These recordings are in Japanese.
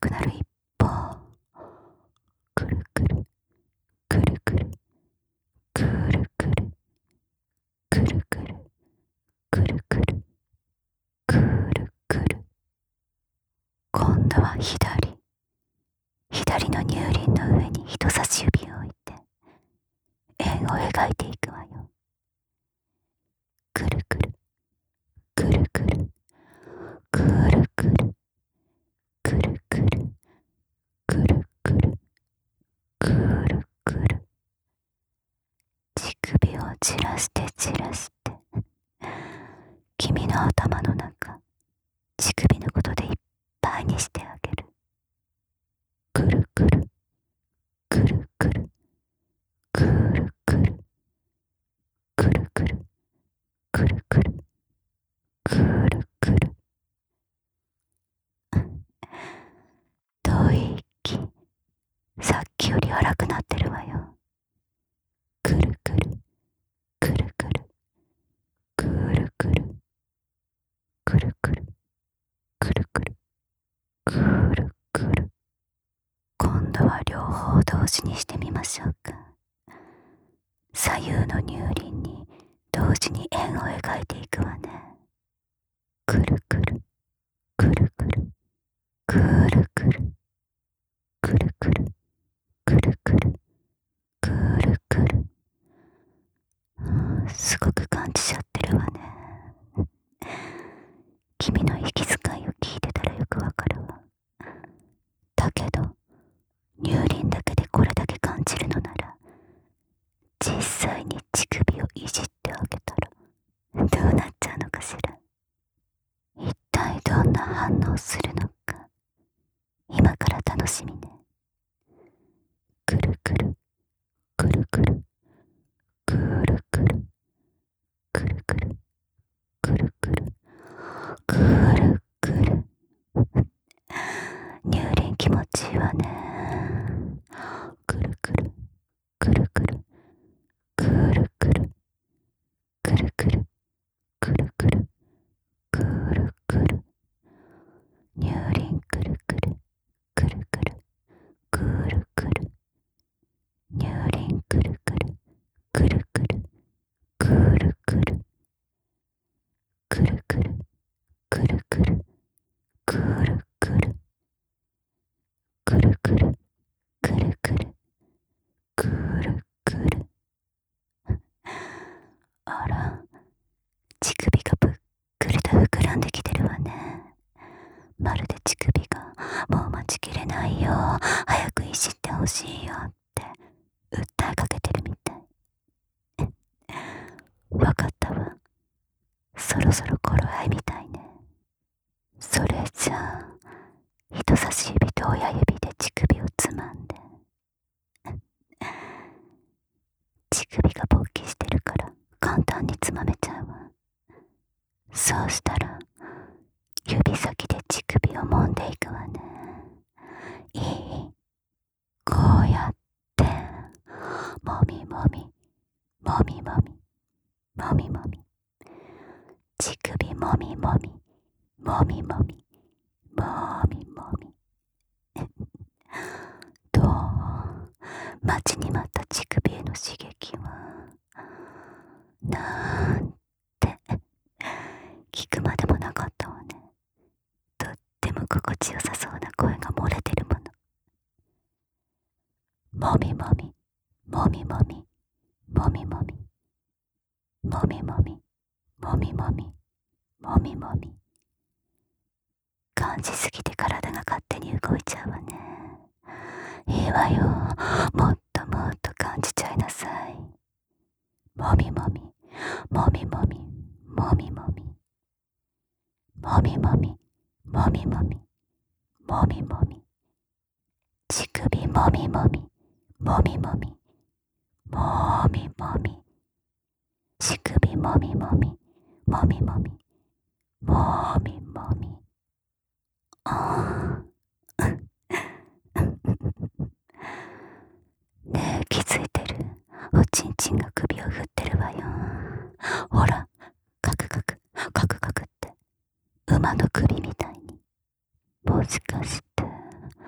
くなる一方、くるくるくるくるくるくるくるくるくるくるくるくる。今度は左の乳輪の上に人差し指を置いて円を描いていくわよ。くるくるくるくるくるくるくるくるくるくるくるくる。乳首を散らして君の頭の中、乳首のことでいっぱいにしてあげる。くるくるくるくるくるくるくるくるくるくるくるくる。遠い息、さっきより荒くなってるわよ。くるくるくるくるくるくるくるくるくるくるくるくる。今度は両方同時にしてみましょうか。左右の乳輪に同時に円を描いていくわね。くるくるくるくるくるくるくるくるくるくるくるくる。すごく感じちゃってるわね。君の息遣いを聞いてたらよくわかるわ。だけど乳輪だけでこれだけ感じるのなら、実際に乳首をいじってあげたらどうなっちゃうのかしら。一体どんな反応するのか、今から楽しみね。くるくるくるくるくるくるくるくるくるくるくるくる。乳輪気持ちいいわね。くるくるくるくるくるくるくるくるくるくるくるくる。乳輪くるくるくるくるくるくる。乳輪くるくるくるくるくるくるくるくるくるくるくるくるくるくるくるくるくるくる。あら、乳首がぷっくりと膨らんできてるわね。まるで乳首がもう待ちきれないよ、早くいじってほしいよって訴えかけてるみたい。わかったわ。そろそろ頃合いみたいね。それじゃあ、人差し指と親指で乳首をつまんで。乳首が勃起してるから簡単につまめちゃうわ。そうしたら、指先で乳首を揉んでいくわね。いい？こうやって、もみもみ、もみもみ、もみもみ。乳首もみもみ、もみもみ、もみもみ。どう？待ちに待った乳首への刺激は、なんて、聞くまでもなかったわね。とっても心地よさそうな声が漏れてるもの。もみもみ、もみもみ、もみもみ、もみもみ、もみもみ、もみもみ。感じすぎて体が勝手に動いちゃうわね。いいわよ。もっともっと感じちゃいなさい。もみもみ、もみもみ、もみもみ。もみもみ、もみもみ、もみもみ。乳首もみもみ、もみもみ、もみもみ。乳首もみもみ、もみもみ、もみもみ。ねえ、気づいてる？おちんちんが首を振ってるわよ。ほら、カクカクカクカクって馬の首みたいに。もしかして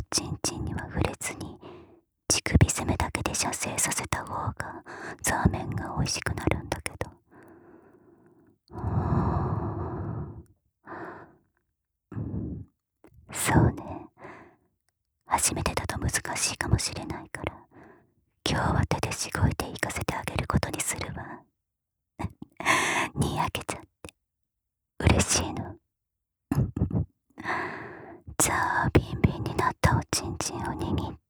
ちんちんには触れずに乳首攻めだけで射精させた方がザーメンが美味しくなるんだけど、そうね、初めてだと難しいかもしれないから、今日は手でしごいて行かせてあげることにするわ。にやけちゃって嬉しいの。じゃあビンビンになったおちんちんを握って、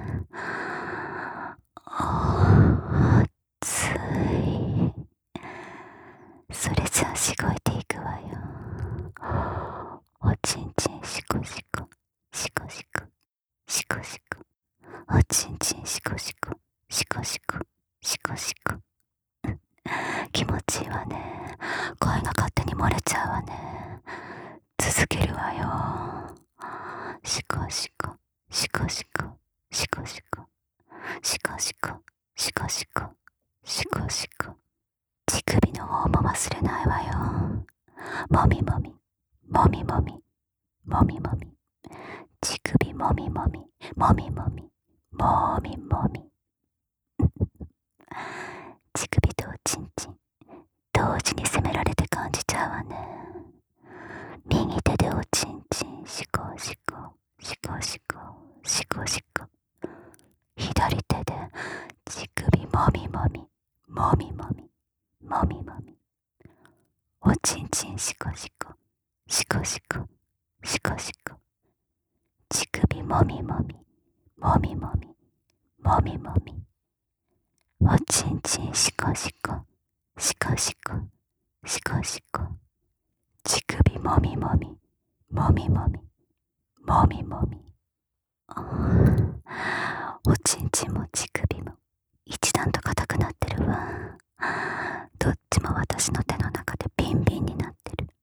熱い。それじゃあしごいていくわよ。おちんちんしこしこしこしこしこしこ、おちんちんしこしこしこしこしこしこ。気持ちいいわね。声が勝手に漏れちゃうわね。続けるわよ。しこしこしこしこしこしこしこしこしこしこしこしこ。乳首の方も忘れないわよ。もみもみもみもみもみもみ、乳首もみもみもみもみもみもみ。乳首とおちんちん同時に責められて感じちゃうわね。右手でおちんちんしこしこしこしこしこしこ、左手で乳首もみもみもみもみもみもみ、おちんちんしこしこしこしこしこしこ、乳首もみもみもみもみもみもみ、おちんちんしこしこしこしこしこしこ、乳首もみもみもみもみもみもみ。おちんちんも乳首も一段と硬くなってるわ。どっちも私の手の中でビンビンになってる。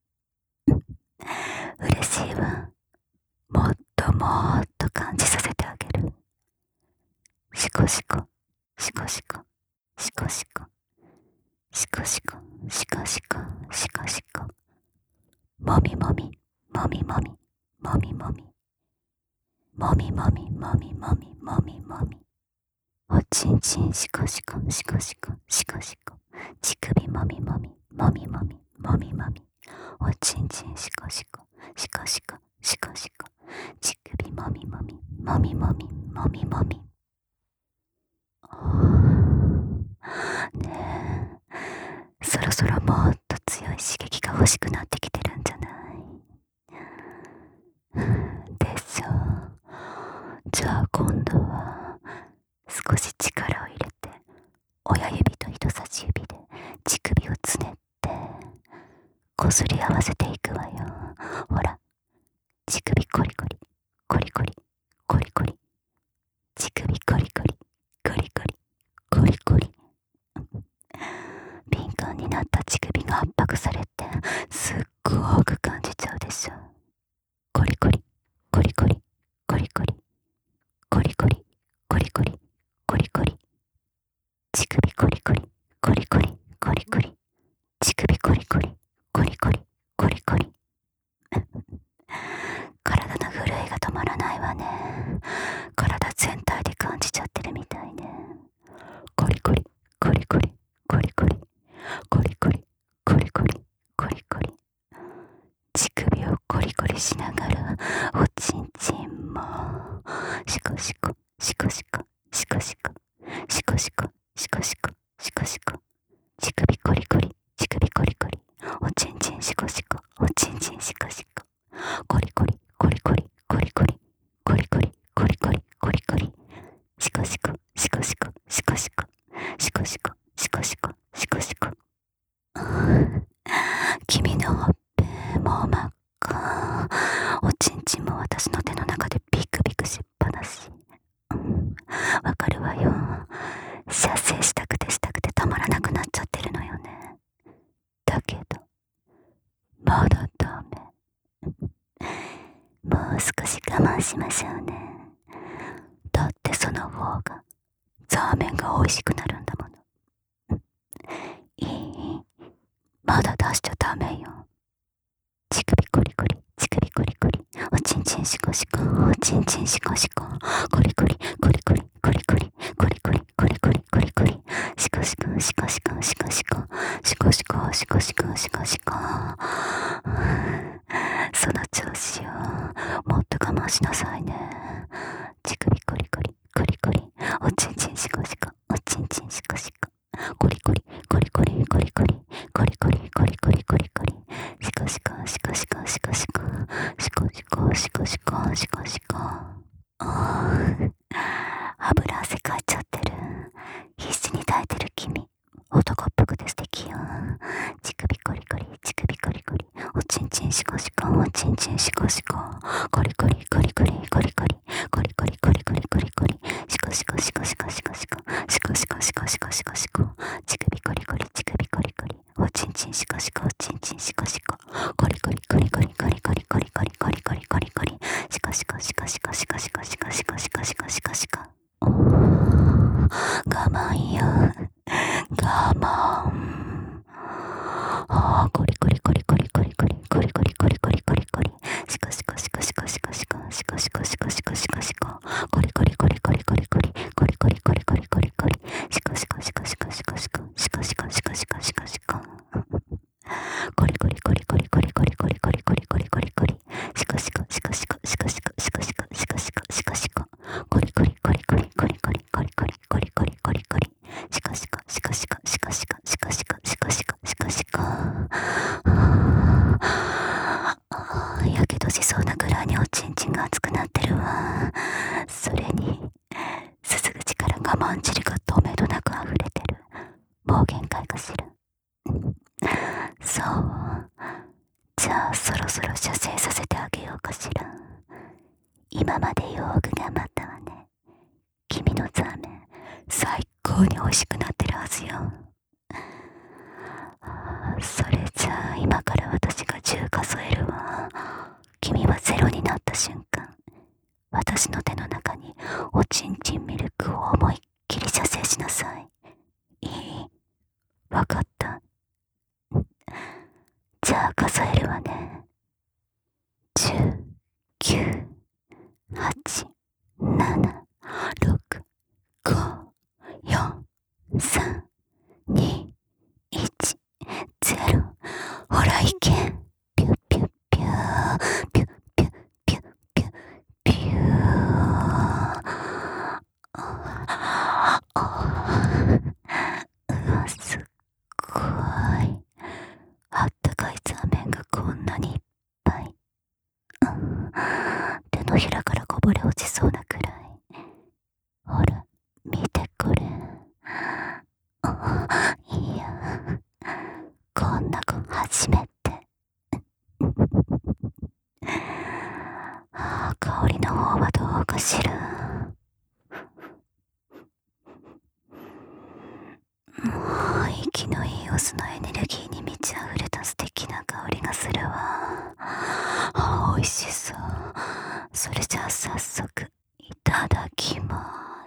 嬉しいわ。もっともっと感じさせてあげる。しこしこしこしこしこしこしこしこしこしこしこしこ、もみもみもみもみもみもみもみもみもみもみもみもみ、おちんちんしこしこしこしこしこしこ、乳首もみもみもみもみもみもみ、おちんちんしこしこしこしこしこしこ、乳首もみもみもみもみもみもみ。ねえ、そろそろもっと強い刺激が欲しくなってきてるんじゃないでしょ。じゃあ今度は少し力を入れて、親指と人差し指で乳首をつねってこすり合わせていくわよ。ほら、乳首コリコリコリコリコリコリ、乳首コリコリコリコリコリコリ。敏感になった乳首が圧迫されてすっごく感じちゃうでしょ。コリコリコリコリコリコリコリコリコリコリコリコリ、乳首コリコリコリコリコリコリ、乳首コリコリコリコリコリコリ。体の震えが止まらないわね。体全体で感じちゃってるみたいね。コリコリコリコリコリコリコリコリコリコリコリコリ、乳首をコリコリしながらおちんちんもシコシコシコシコシコシコシコシコシコシコシコシコ、乳首コリコリ乳首コリコリ、おちんちんシコシコおちんちんシコシコ、コリコリコリコリコリコリコリコリコリコリコリコリ、シコシコシコシコシコシコシコシコシコシコシコシコ。君のほっぺもう真っ赤。おちんちんも私の手の中でビクビクしっぱなし。わかるわよ。射精したくてしたくてたまらなくなっちゃってるのよね。だけどまだダメ。もう少し我慢しましょうね。だってその方がザーメンが美味しくなるんだもの。いい？まだ出しちゃダメよ。乳首コリコリ乳首コリコリ、おちんちんシコシコおちちんちんしこしこ、コリコリコリコリコリコリコリコリコリコリコリコリ、しこしこしこしこしこしこしこしこしこしこしこしこ。その調子よ、もっと我慢しなさいね。乳首コリコリコリコリ、おちんちんしこしこ、おちんちんしこしこ、コリコリコリコリコリコリコリコリコリコリコリコリ、しこしこしこしこしこしこしこしこしこしこしこしこ。油汗かいちゃってる。必死に耐えてる君、男っぽくて素敵よ。乳首コリコリ乳首コリコリ、おちんちんしこしこ、おちんちんしこしこ、コリコリコリコリコリコリコリコリコリコリコリコリ、しこしこしこしこしこしこしこしこしこしこしこしこ、乳首コリコリ乳首コリコリ、おちんちんしこしこ、おちんちんしこしこ、コリコリコリコリコリコリコリコリコリコリコリコリ、しこしこしこしこしこしこしこしこしこしこしこしこ。我慢よ、我慢。コリコリコリコリコリコリコリコリコリコリコリコリ、しこしこしこしこしこしこしこしこしこしこしこしこ、コリコリコリコリコリコリコリコリコリコリコリコリ、しこしこしこしこしこしこしこしこしこしこしこしこ、コリコリコリコリコリコリコリコリコリコリコリコリ、しこしこしこしこしこしこしこしこしこしこしこしこ、コリコリコリコリコリコリコリコリコリコリコリコリ、しこしこしこしこしこしこしこしこしこしこしこしこ。やけどしそうなぐらいにおちんちんが熱くなってるわ。それにすす口から我慢汁がとめどなく溢れてる。もう限界かしら。そう、じゃあそろそろ射精させてあげようかしら。今までよーく頑張ったわね。君のザーメン最高に美味しくなってるはずよ。それじゃあ今から私が10数えるわ。君は0になった瞬間、私の手の中におちんちんミルクを思いっきり射精しなさい。いい？わかった。じゃあ数えるわね。10、9、8、7、6、5、4、3、2、1、0。ほらいけ。ピュッピュッピュー、ピュッピュッピュッピュッピュー。うわ、すっごい。あったかいザーメンがこんなにいっぱい。手のひらからこぼれ落ちそうなくらい。ほら、見てこれ。いや、こんな子初めて。香りの方はどうかしら。息のいいオスのエネルギーに満ち溢れた素敵な香りがするわ。美味しそう。それじゃあ早速いただきます。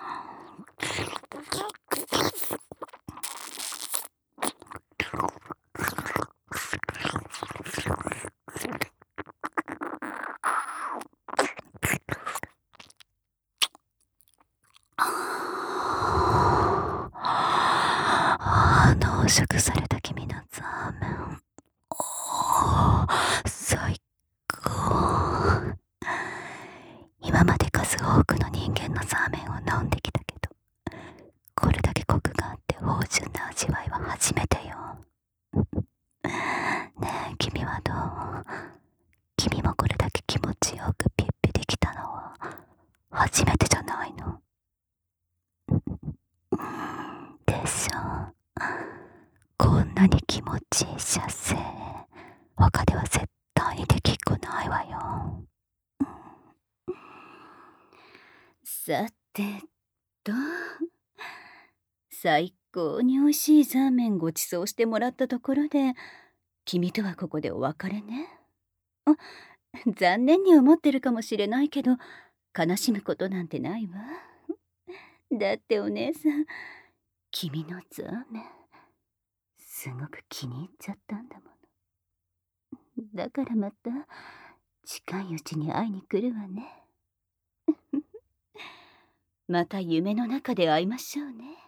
濃縮された君のザーメン、最高。今まで数多くの人間のザーメンを飲んできたけど、これだけコクがあって芳醇な味わいは初めてよ。ねえ、君はどう？君もこれだけ気持ちよくピッピできたのは初めてじゃないの？でしょ。こんなに気持ちいい射精、他では絶対にできっこないわよ。 さてと、最高に美味しいザーメンご馳走してもらったところで、君とはここでお別れね。残念に思ってるかもしれないけど、悲しむことなんてないわ。だってお姉さん、君のザーメンすごく気に入っちゃったんだもの。だからまた近いうちに会いに来るわね。 また夢の中で会いましょうね。